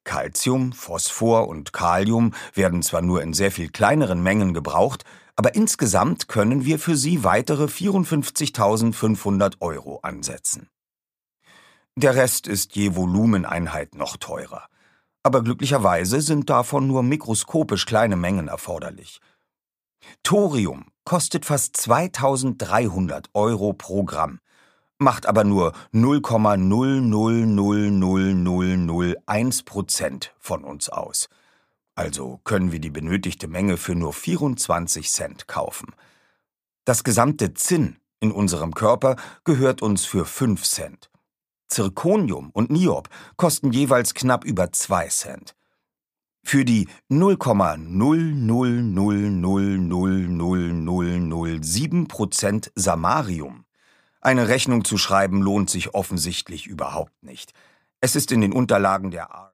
Calcium, Phosphor und Kalium werden zwar nur in sehr viel kleineren Mengen gebraucht, aber insgesamt können wir für sie weitere 54.500 € ansetzen. Der Rest ist je Volumeneinheit noch teurer. Aber glücklicherweise sind davon nur mikroskopisch kleine Mengen erforderlich. Thorium kostet fast 2.300 € pro Gramm, macht aber nur 0,0000001% von uns aus. Also können wir die benötigte Menge für nur 24 Cent kaufen. Das gesamte Zinn in unserem Körper gehört uns für 5 Cent. Zirconium und Niob kosten jeweils knapp über 2 Cent. Für die 0,0000007% Samarium eine Rechnung zu schreiben lohnt sich offensichtlich überhaupt nicht. Es ist in den Unterlagen der